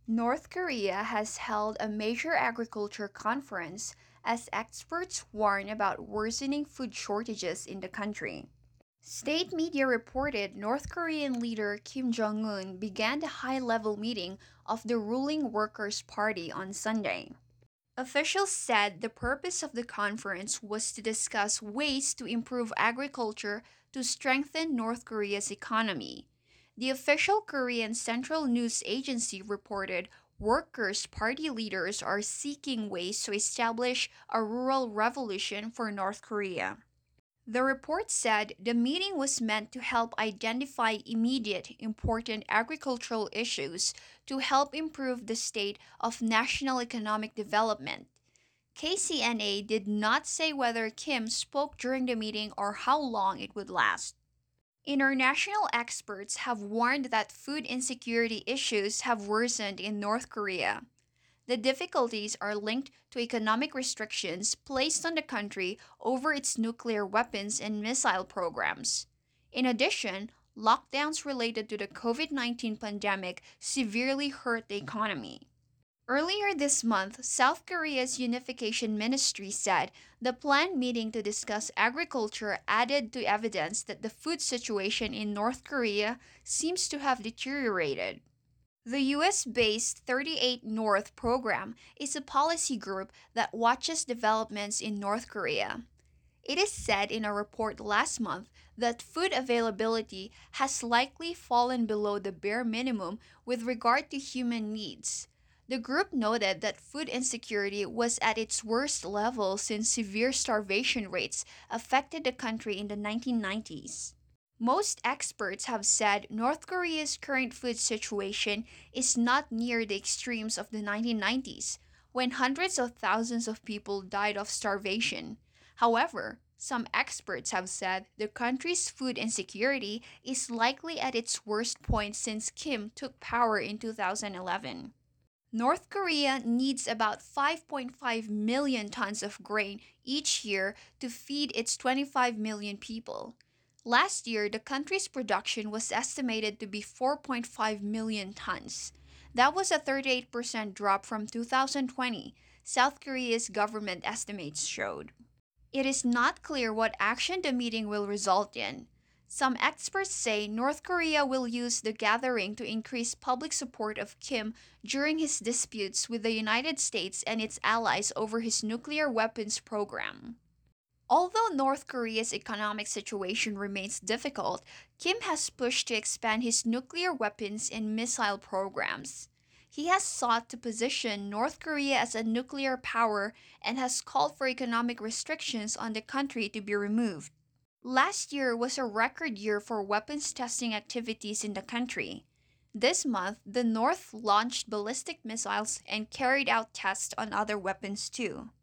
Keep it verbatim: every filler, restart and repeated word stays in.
North Korea has held a major agriculture conference as experts warn about worsening food shortages in the country. State media reported North Korean leader Kim Jong un began the high level meeting of the ruling Workers' Party on Sunday. Officials said the purpose of the conference was to discuss ways to improve agriculture to strengthen North Korea's economy. The official Korean Central News Agency reported Workers' Party leaders are seeking ways to establish a rural revolution for North Korea. The report said the meeting was meant to help identify immediate important agricultural issues to help improve the state of national economic development. K C N A did not say whether Kim spoke during the meeting or how long it would last. International experts have warned that food insecurity issues have worsened in North Korea. The difficulties are linked to economic restrictions placed on the country over its nuclear weapons and missile programs. In addition, lockdowns related to the COVID nineteen pandemic severely hurt the economy. Earlier this month, South Korea's Unification Ministry said the planned meeting to discuss agriculture added to evidence that the food situation in North Korea seems to have deteriorated. The U S based thirty-eight North program is a policy group that watches developments in North Korea. It is said in a report last month that food availability has likely fallen below the bare minimum with regard to human needs. The group noted that food insecurity was at its worst level since severe starvation rates affected the country in the nineteen nineties. Most experts have said North Korea's current food situation is not near the extremes of the nineteen nineties, when hundreds of thousands of people died of starvation. However, some experts have said the country's food insecurity is likely at its worst point since Kim took power in two thousand eleven. North Korea needs about five point five million tons of grain each year to feed its twenty-five million people. Last year, the country's production was estimated to be four point five million tons. That was a thirty-eight percent drop from two thousand twenty, South Korea's government estimates showed. It is not clear what action the meeting will result in. Some experts say North Korea will use the gathering to increase public support of Kim during his disputes with the United States and its allies over his nuclear weapons program. Although North Korea's economic situation remains difficult, Kim has pushed to expand his nuclear weapons and missile programs. He has sought to position North Korea as a nuclear power and has called for economic restrictions on the country to be removed. Last year was a record year for weapons testing activities in the country. This month, the North launched ballistic missiles and carried out tests on other weapons too.